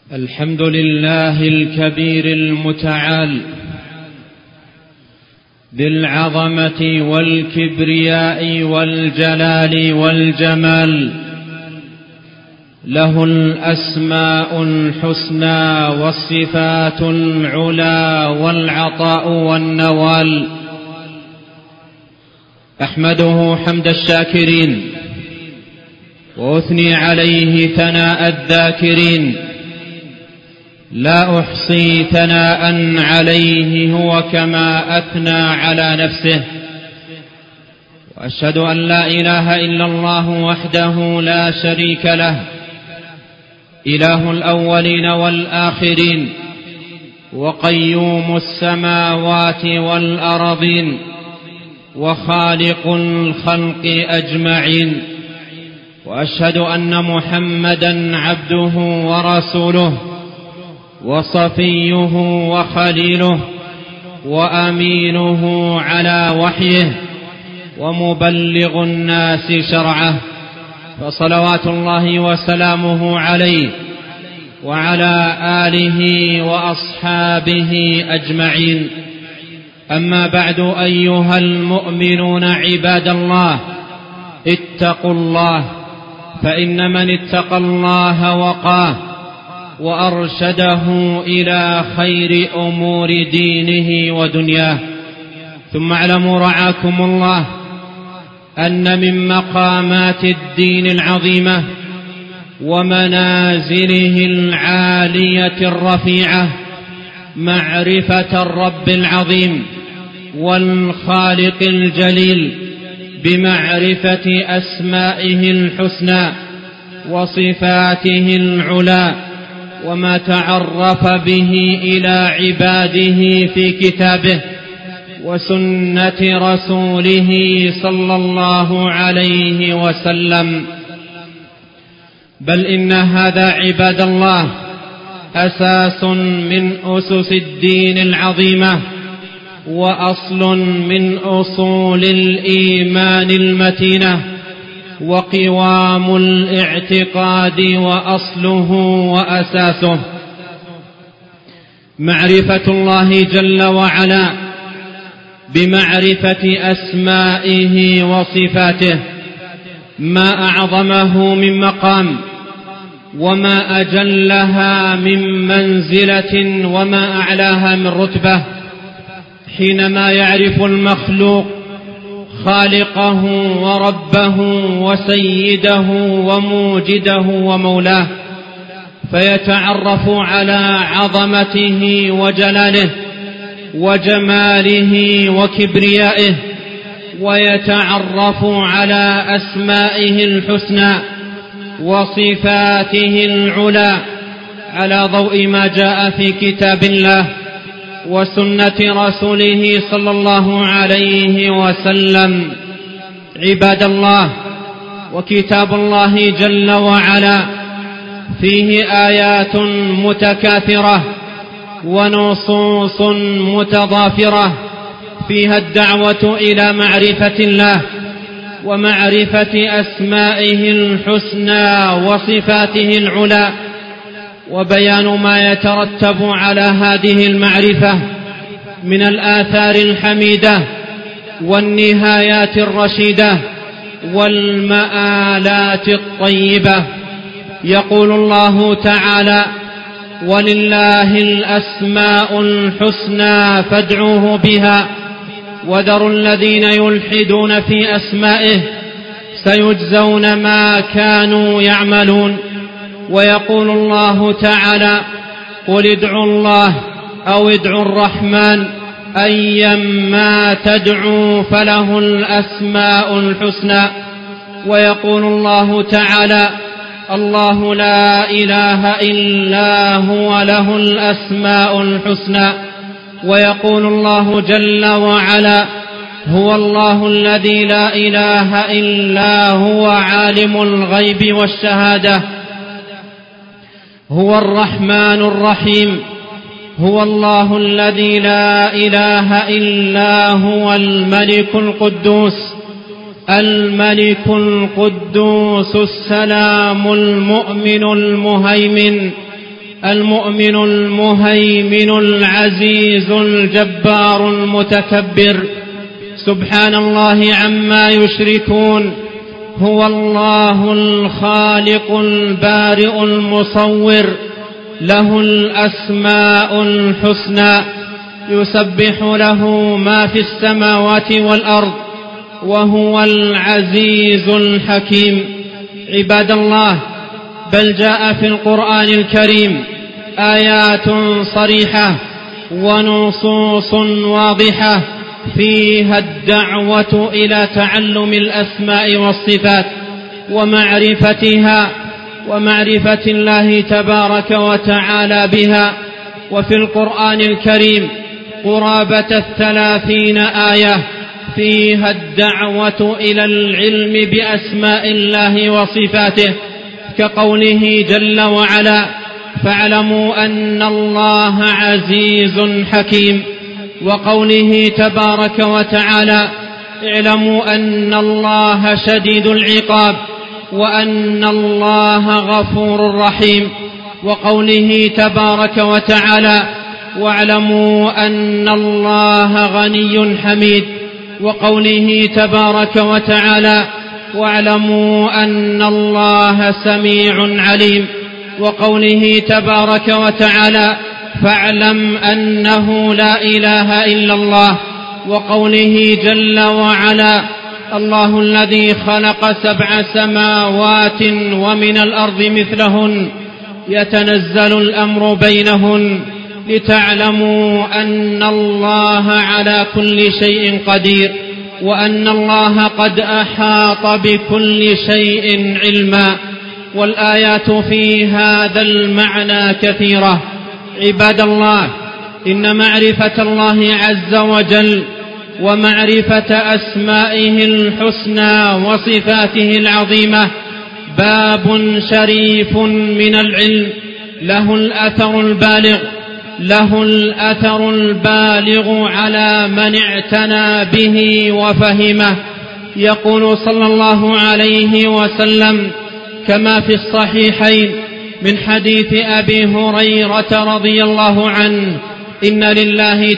الحمد لله الكبير المتعال بالعظمة والكبرياء والجلال والجمال، له الأسماء الحسنى والصفات العلى والعطاء والنوال. أحمده حمد الشاكرين وأثني عليه ثناء الذاكرين، لا أحصي ثناء عليه هو كما أثنى على نفسه. وأشهد أن لا إله إلا الله وحده لا شريك له، إله الأولين والآخرين، وقيوم السماوات والأرضين، وخالق الخلق أجمعين. وأشهد أن محمدًا عبده ورسوله، وصفيه وخليله، وأمينه على وحيه، ومبلغ الناس شرعه، فصلوات الله وسلامه عليه وعلى آله وأصحابه أجمعين. أما بعد، أيها المؤمنون عباد الله، اتقوا الله، فإن من اتقى الله وقاه وأرشده إلى خير أمور دينه ودنياه. ثم اعلموا رعاكم الله أن من مقامات الدين العظيمة ومنازله العالية الرفيعة معرفة الرب العظيم والخالق الجليل بمعرفة أسمائه الحسنى وصفاته العلى، وما تعرف به إلى عباده في كتابه وسنة رسوله صلى الله عليه وسلم. بل إن هذا عباد الله أساس من أسس الدين العظيمة، وأصل من أصول الإيمان المتينة، وقوام الاعتقاد وأصله وأساسه. معرفة الله جل وعلا بمعرفة أسمائه وصفاته ما أعظمه من مقام، وما أجلها من منزلة، وما أعلاها من رتبة، حينما يعرف المخلوق خالقه وربه وسيده وموجده ومولاه، فيتعرف على عظمته وجلاله وجماله وكبريائه، ويتعرف على أسمائه الحسنى وصفاته العلى على ضوء ما جاء في كتاب الله وسنة رسوله صلى الله عليه وسلم. عباد الله، وكتاب الله جل وعلا فيه آيات متكاثرة ونصوص متضافرة فيها الدعوة إلى معرفة الله ومعرفة أسمائه الحسنى وصفاته العلى، وبيان ما يترتب على هذه المعرفة من الآثار الحميدة والنهايات الرشيدة والمآلات الطيبة. يقول الله تعالى: ولله الأسماء الحسنى فادعوه بها وذروا الذين يلحدون في أسمائه سيجزون ما كانوا يعملون. ويقول الله تعالى: قل ادعوا الله أو ادعوا الرحمن أيما تدعوا فله الأسماء الحسنى. ويقول الله تعالى: الله لا إله إلا هو له الأسماء الحسنى. ويقول الله جل وعلا: هو الله الذي لا إله إلا هو عالم الغيب والشهادة، هو الرحمن الرحيم، هو الله الذي لا إله إلا هو الملك القدوس، الملك القدوس السلام المؤمن المهيمن المؤمن المهيمن العزيز الجبار المتكبر، سبحان الله عما يشركون. هو الله الخالق البارئ المصور، له الأسماء الحسنى، يسبح له ما في السماوات والأرض، وهو العزيز الحكيم. عباد الله، بل جاء في القرآن الكريم آيات صريحة ونصوص واضحة فيها الدعوة إلى تعلم الأسماء والصفات ومعرفتها ومعرفة الله تبارك وتعالى بها. وفي القرآن الكريم قرابة 30 آية فيها الدعوة إلى العلم بأسماء الله وصفاته، كقوله جل وعلا: فاعلموا أن الله عزيز حكيم، وقوله تبارك وتعالى: اعلموا أن الله شديد العقاب وأن الله غفور رحيم، وقوله تبارك وتعالى: واعلموا أن الله غني حميد، وقوله تبارك وتعالى: واعلموا أن الله سميع عليم، وقوله تبارك وتعالى: فاعلم أنه لا إله إلا الله، وقوله جل وعلا: الله الذي خلق 7 سماوات ومن الأرض مثلهن يتنزل الأمر بينهن لتعلموا أن الله على كل شيء قدير، وأن الله قد أحاط بكل شيء علما. والآيات في هذا المعنى كثيرة. عباد الله، إن معرفة الله عز وجل ومعرفة أسمائه الحسنى وصفاته العظيمة باب شريف من العلم، له الأثر البالغ على من اعتنى به وفهمه. يقول صلى الله عليه وسلم كما في الصحيحين من حديث أبي هريرة رضي الله عنه: إن لله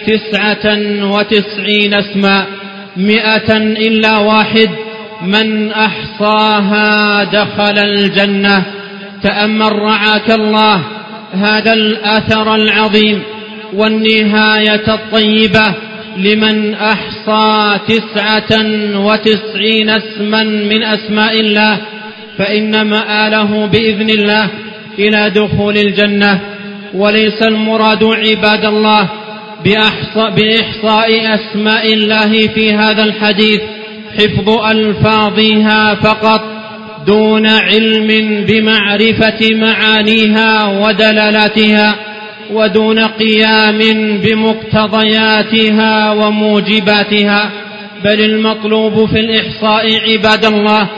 99 اسما 100 إلا واحد، من أحصاها دخل الجنة. تأمل رعاك الله هذا الأثر العظيم والنهاية الطيبة لمن أحصى 99 اسما من أسماء الله، فإن مآله بإذن الله إلى دخول الجنة. وليس المراد عباد الله بإحصاء أسماء الله في هذا الحديث حفظ ألفاظها فقط دون علم بمعرفة معانيها ودلالاتها، ودون قيام بمقتضياتها وموجباتها، بل المطلوب في الإحصاء عباد الله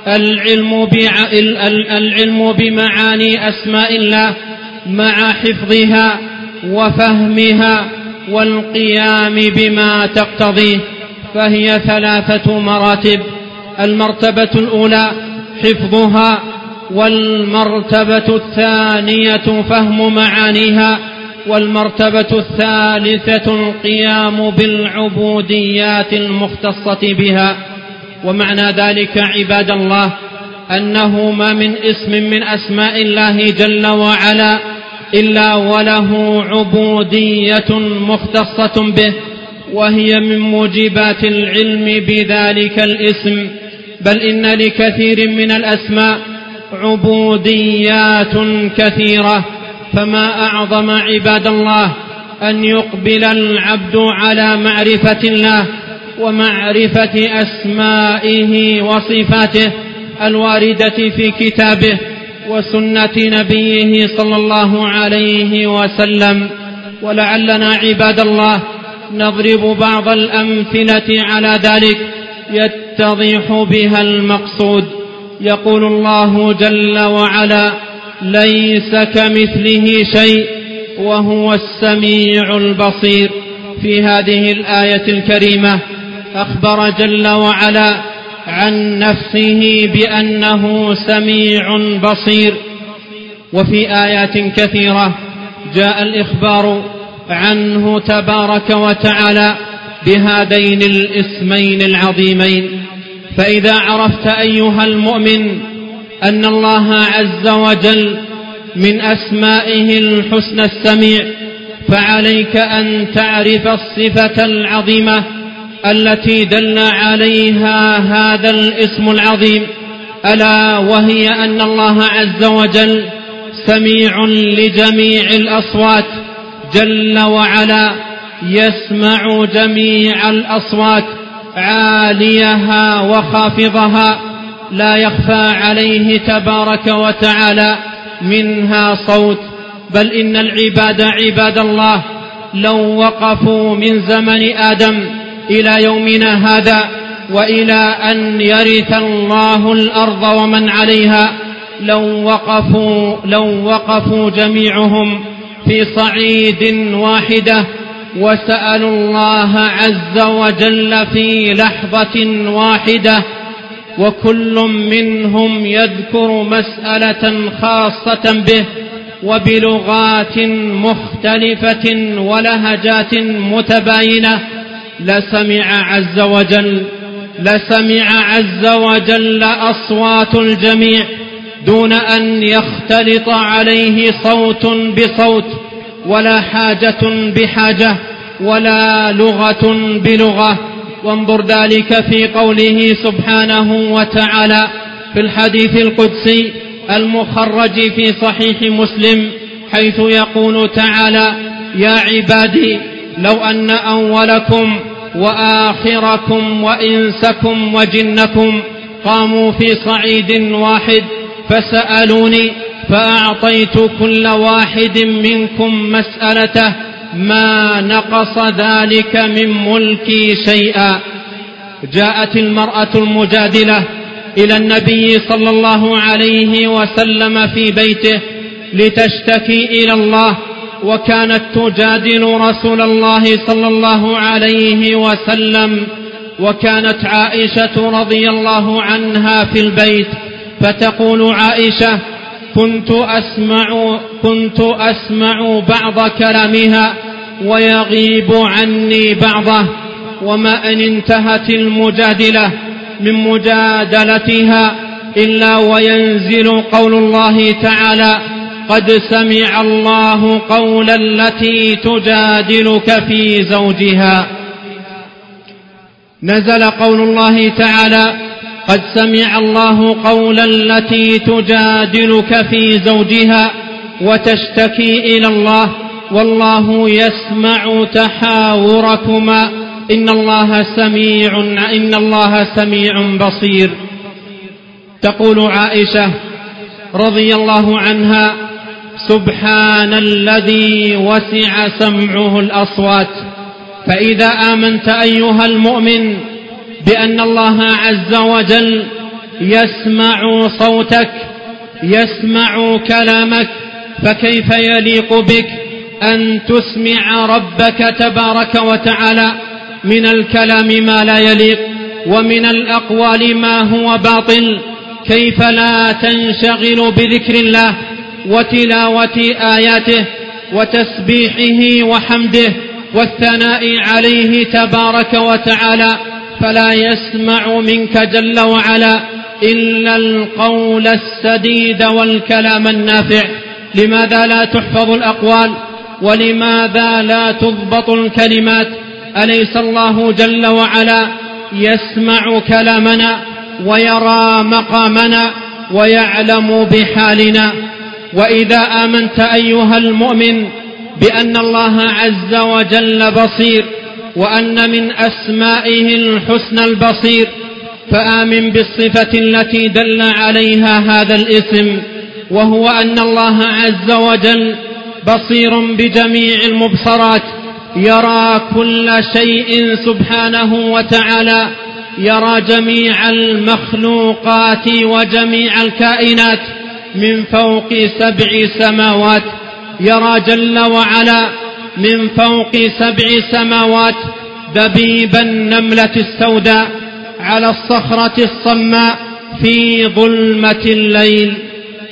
العلم بمعاني أسماء الله مع حفظها وفهمها والقيام بما تقتضيه، فهي 3 مراتب. المرتبة الأولى حفظها، والمرتبة الثانية فهم معانيها، والمرتبة الثالثة القيام بالعبوديات المختصة بها. ومعنى ذلك عباد الله أنه ما من اسم من أسماء الله جل وعلا إلا وله عبودية مختصة به، وهي من موجبات العلم بذلك الاسم. بل إن لكثير من الأسماء عبوديات كثيرة، فما أعظم عباد الله أن يقبل العبد على معرفة الله ومعرفة أسمائه وصفاته الواردة في كتابه وسنة نبيه صلى الله عليه وسلم. ولعلنا عباد الله نضرب بعض الأمثلة على ذلك يتضح بها المقصود. يقول الله جل وعلا: ليس كمثله شيء وهو السميع البصير. في هذه الآية الكريمة أخبر جل وعلا عن نفسه بأنه سميع بصير، وفي آيات كثيرة جاء الإخبار عنه تبارك وتعالى بهذين الاسمين العظيمين. فإذا عرفت أيها المؤمن أن الله عز وجل من أسمائه الحسنى السميع، فعليك أن تعرف الصفة العظيمة التي دل عليها هذا الاسم العظيم، ألا وهي أن الله عز وجل سميع لجميع الأصوات جل وعلا، يسمع جميع الأصوات عاليها وخافضها، لا يخفى عليه تبارك وتعالى منها صوت. بل إن العباد عباد الله لو وقفوا من زمن آدم إلى يومنا هذا وإلى أن يرث الله الأرض ومن عليها، لو وقفوا جميعهم في صعيد واحدة وسألوا الله عز وجل في لحظة واحدة، وكل منهم يذكر مسألة خاصة به وبلغات مختلفة ولهجات متباينة، لسمع عز وجل أصوات الجميع دون أن يختلط عليه صوت بصوت، ولا حاجة بحاجة، ولا لغة بلغة. وانظر ذلك في قوله سبحانه وتعالى في الحديث القدسي المخرج في صحيح مسلم، حيث يقول تعالى: يا عبادي لو أن أولكم وآخركم وإنسكم وجنكم قاموا في صعيد واحد فسألوني فأعطيت كل واحد منكم مسألته ما نقص ذلك من ملكي شيئا. جاءت المرأة المجادلة إلى النبي صلى الله عليه وسلم في بيته لتشتكي إلى الله، وكانت تجادل رسول الله صلى الله عليه وسلم، وكانت عائشة رضي الله عنها في البيت، فتقول عائشة: كنت أسمع بعض كلامها ويغيب عني بعضه. وما أن انتهت المجادلة من مجادلتها إلا وينزل قول الله تعالى: قد سمع الله قول التي تجادلك في زوجها. نزل قول الله تعالى: قد سمع الله قول التي تجادلك في زوجها وتشتكي إلى الله والله يسمع تحاوركما إن الله سميع بصير. تقول عائشة رضي الله عنها: سبحان الذي وسع سمعه الأصوات. فإذا آمنت أيها المؤمن بأن الله عز وجل يسمع صوتك، يسمع كلامك، فكيف يليق بك أن تسمع ربك تبارك وتعالى من الكلام ما لا يليق ومن الأقوال ما هو باطل؟ كيف لا تنشغل بذكر الله وتلاوة آياته وتسبيحه وحمده والثناء عليه تبارك وتعالى، فلا يسمع منك جل وعلا إلا القول السديد والكلام النافع. لماذا لا تحفظ الأقوال؟ ولماذا لا تضبط الكلمات؟ أليس الله جل وعلا يسمع كلامنا ويرى مقامنا ويعلم بحالنا؟ وإذا آمنت أيها المؤمن بأن الله عز وجل بصير، وأن من أسمائه الحسنى البصير، فآمن بالصفة التي دل عليها هذا الاسم، وهو أن الله عز وجل بصير بجميع المبصرات، يرى كل شيء سبحانه وتعالى، يرى جميع المخلوقات وجميع الكائنات من فوق 7 سماوات، يرى جل وعلا من فوق 7 سماوات دبيب النملة السوداء على الصخرة الصماء في ظلمة الليل.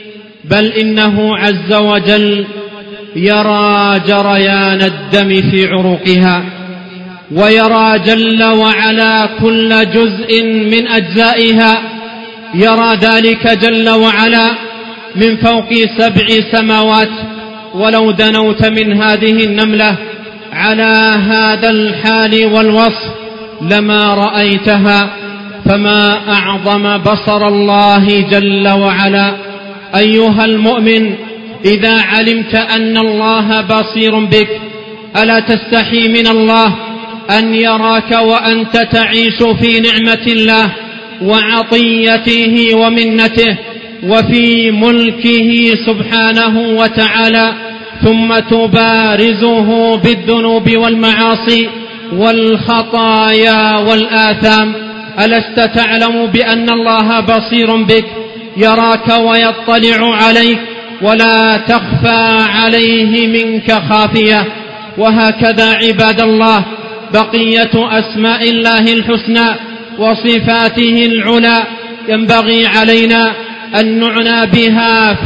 بل إنه عز وجل يرى جريان الدم في عروقها، ويرى جل وعلا كل جزء من أجزائها، يرى ذلك جل وعلا من فوق 7 سماوات. ولو دنوت من هذه النملة على هذا الحال والوصف لما رأيتها، فما أعظم بصر الله جل وعلا. أيها المؤمن، إذا علمت أن الله بصير بك ألا تستحي من الله أن يراك وأنت تعيش في نعمة الله وعطيته ومنته وفي ملكه سبحانه وتعالى، ثم تبارزه بالذنوب والمعاصي والخطايا والآثام؟ ألست تعلم بأن الله بصير بك، يراك ويطلع عليك ولا تخفى عليه منك خافية؟ وهكذا عباد الله بقية أسماء الله الحسنى وصفاته العلى ينبغي علينا أن نعنى بها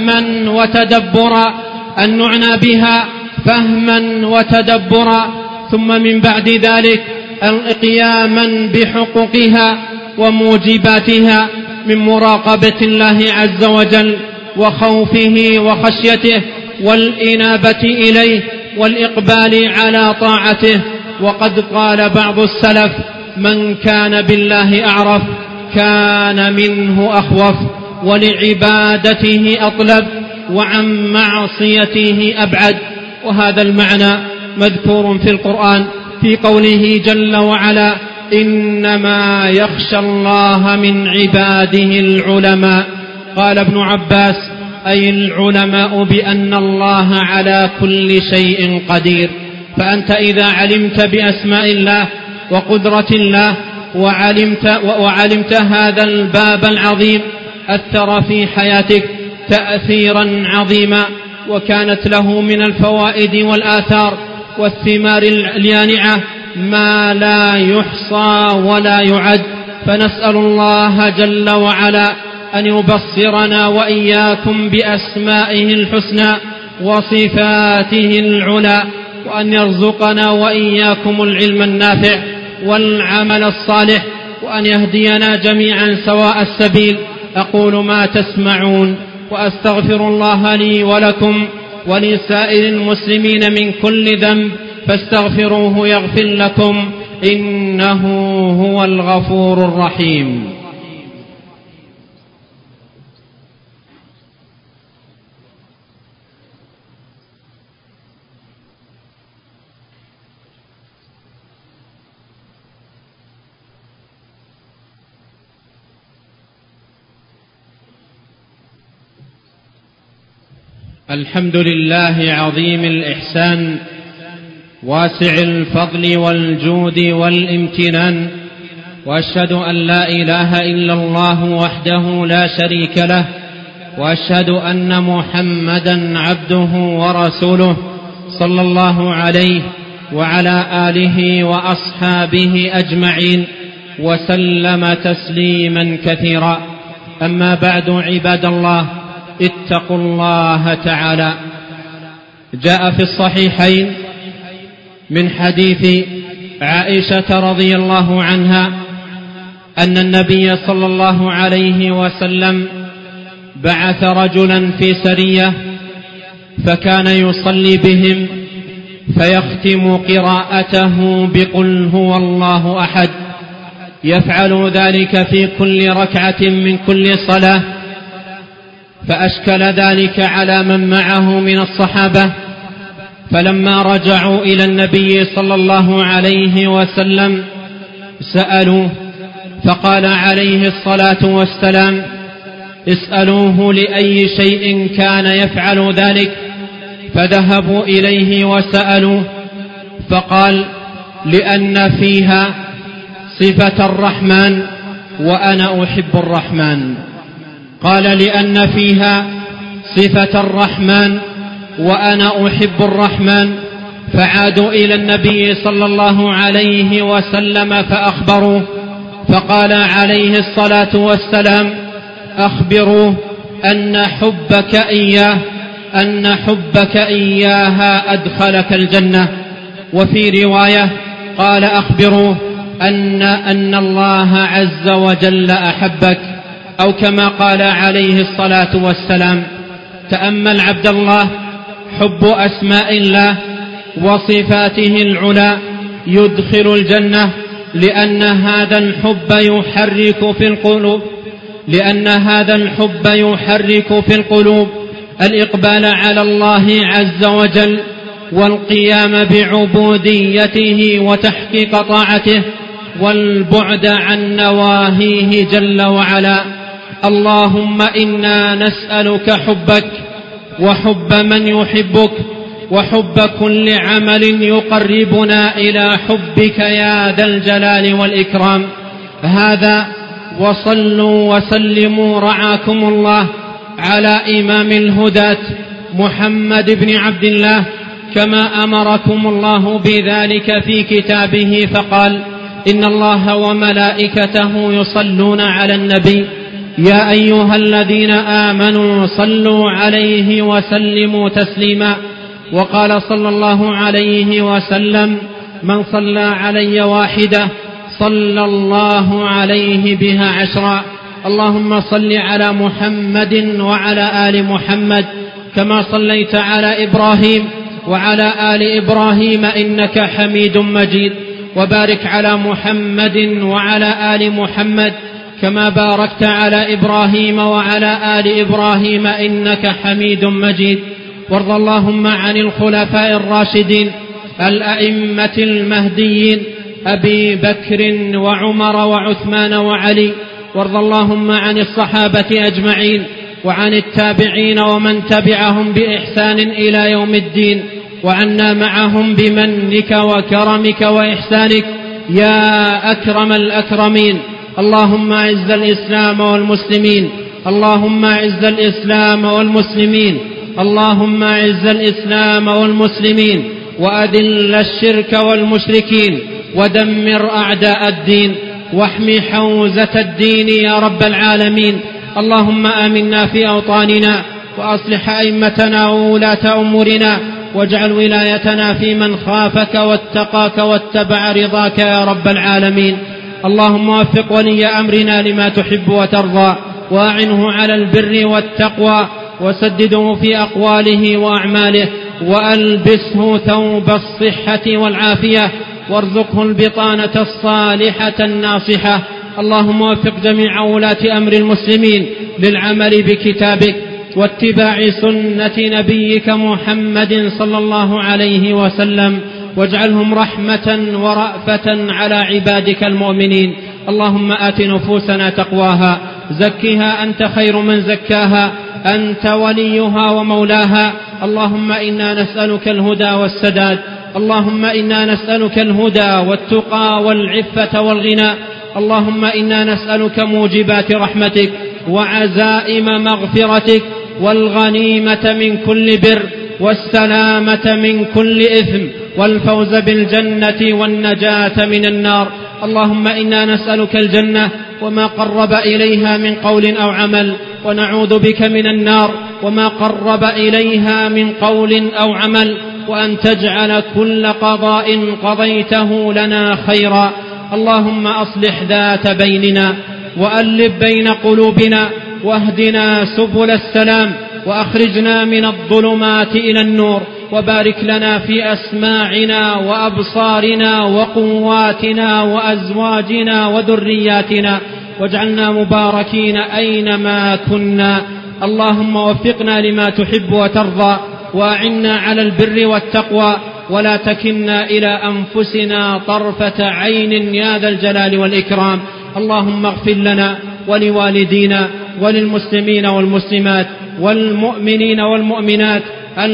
فهما وتدبرا، ثم من بعد ذلك قياما بحقوقها وموجباتها من مراقبة الله عز وجل وخوفه وخشيته والإنابة إليه والإقبال على طاعته. وقد قال بعض السلف: من كان بالله أعرف كان منه أخوف، ولعبادته أطلب، وعن معصيته أبعد. وهذا المعنى مذكور في القرآن في قوله جل وعلا: إنما يخشى الله من عباده العلماء. قال ابن عباس: أي العلماء بأن الله على كل شيء قدير. فأنت إذا علمت بأسماء الله وقدرة الله وعلمت هذا الباب العظيم أثر في حياتك تأثيرا عظيما، وكانت له من الفوائد والآثار والثمار اليانعة ما لا يحصى ولا يعد. فنسأل الله جل وعلا أن يبصرنا وإياكم بأسمائه الحسنى وصفاته العلى، وأن يرزقنا وإياكم العلم النافع والعمل الصالح، وأن يهدينا جميعا سواء السبيل. أقول ما تسمعون، وأستغفر الله لي ولكم ولسائر المسلمين من كل ذنب، فاستغفروه يغفر لكم، إنه هو الغفور الرحيم. الحمد لله عظيم الإحسان واسع الفضل والجود والامتنان، وأشهد أن لا إله إلا الله وحده لا شريك له، وأشهد أن محمدا عبده ورسوله صلى الله عليه وعلى آله وأصحابه أجمعين وسلم تسليما كثيرا. أما بعد، عباد الله، اتقوا الله تعالى. جاء في الصحيحين من حديث عائشة رضي الله عنها أن النبي صلى الله عليه وسلم بعث رجلا في سرية، فكان يصلي بهم فيختم قراءته بقل هو الله أحد، يفعل ذلك في كل ركعة من كل صلاة. فأشكل ذلك على من معه من الصحابة، فلما رجعوا إلى النبي صلى الله عليه وسلم سألوه، فقال عليه الصلاة والسلام: اسألوه لأي شيء كان يفعل ذلك. فذهبوا إليه وسألوه، فقال: لأن فيها صفة الرحمن وأنا أحب الرحمن. قال: لأن فيها صفة الرحمن وأنا أحب الرحمن. فعادوا إلى النبي صلى الله عليه وسلم فأخبروه، فقال عليه الصلاة والسلام: أخبروه أن حبك إياها أدخلك الجنة. وفي رواية قال أخبروه أن الله عز وجل أحبك، أو كما قال عليه الصلاة والسلام. تأمل عبد الله، حب أسماء الله وصفاته العلى يدخل الجنة، لأن هذا الحب يحرك في القلوب الإقبال على الله عز وجل والقيام بعبوديته وتحقيق طاعته والبعد عن نواهيه جل وعلا. اللهم إنا نسألك حبك وحب من يحبك وحب كل عمل يقربنا إلى حبك يا ذا الجلال والإكرام. هذا، وصلوا وسلموا رعاكم الله على إمام الهداة محمد بن عبد الله، كما أمركم الله بذلك في كتابه فقال: إن الله وملائكته يصلون على النبي يا أيها الذين آمنوا صلوا عليه وسلموا تسليما. وقال صلى الله عليه وسلم: من صلى علي واحدة صلى الله عليه بها 10. اللهم صل على محمد وعلى آل محمد كما صليت على إبراهيم وعلى آل إبراهيم إنك حميد مجيد، وبارك على محمد وعلى آل محمد كما باركت على إبراهيم وعلى آل إبراهيم إنك حميد مجيد. وارض اللهم عن الخلفاء الراشدين الأئمة المهديين أبي بكر وعمر وعثمان وعلي. وارض اللهم عن الصحابة أجمعين وعن التابعين ومن تبعهم بإحسان إلى يوم الدين، وعنا معهم بمنك وكرمك وإحسانك يا أكرم الأكرمين. اللهم أعز الإسلام والمسلمين، اللهم أعز الإسلام والمسلمين، اللهم أعز الإسلام والمسلمين، وأذل الشرك والمشركين، ودمر أعداء الدين، واحمي حوزة الدين يا رب العالمين. اللهم آمنا في أوطاننا، وأصلح أئمتنا وولاة أمورنا، واجعل ولايتنا في من خافك واتقاك واتبع رضاك يا رب العالمين. اللهم وفق ولي أمرنا لما تحب وترضى، وأعنه على البر والتقوى، وسدده في أقواله وأعماله، وألبسه ثوب الصحة والعافية، وارزقه البطانة الصالحة الناصحة. اللهم وفق جميع ولاة أمر المسلمين للعمل بكتابك واتباع سنة نبيك محمد صلى الله عليه وسلم، واجعلهم رحمة ورأفة على عبادك المؤمنين. اللهم آت نفوسنا تقواها، زكها أنت خير من زكاها، أنت وليها ومولاها. اللهم إنا نسألك الهدى والسداد، اللهم إنا نسألك الهدى والتقى والعفة والغنى. اللهم إنا نسألك موجبات رحمتك وعزائم مغفرتك والغنيمة من كل بر والسلامة من كل إثم والفوز بالجنة والنجاة من النار. اللهم إنا نسألك الجنة وما قرب إليها من قول أو عمل، ونعوذ بك من النار وما قرب إليها من قول أو عمل، وأن تجعل كل قضاء قضيته لنا خيرا. اللهم أصلح ذات بيننا، وألف بين قلوبنا، واهدنا سبل السلام، وأخرجنا من الظلمات إلى النور، وبارك لنا في أسماعنا وأبصارنا وقواتنا وأزواجنا وذرياتنا، واجعلنا مباركين أينما كنا. اللهم وفقنا لما تحب وترضى، وأعنا على البر والتقوى، ولا تكلنا إلى أنفسنا طرفة عين يا ذا الجلال والإكرام. اللهم اغفر لنا ولوالدينا وللمسلمين والمسلمات والمؤمنين والمؤمنات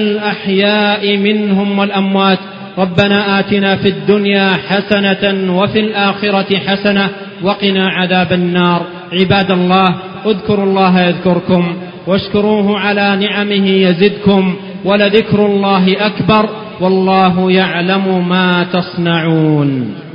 الأحياء منهم والأموات. ربنا آتنا في الدنيا حسنة وفي الآخرة حسنة وقنا عذاب النار. عباد الله، اذكروا الله يذكركم، واشكروه على نعمه يزدكم، ولذكر الله أكبر، والله يعلم ما تصنعون.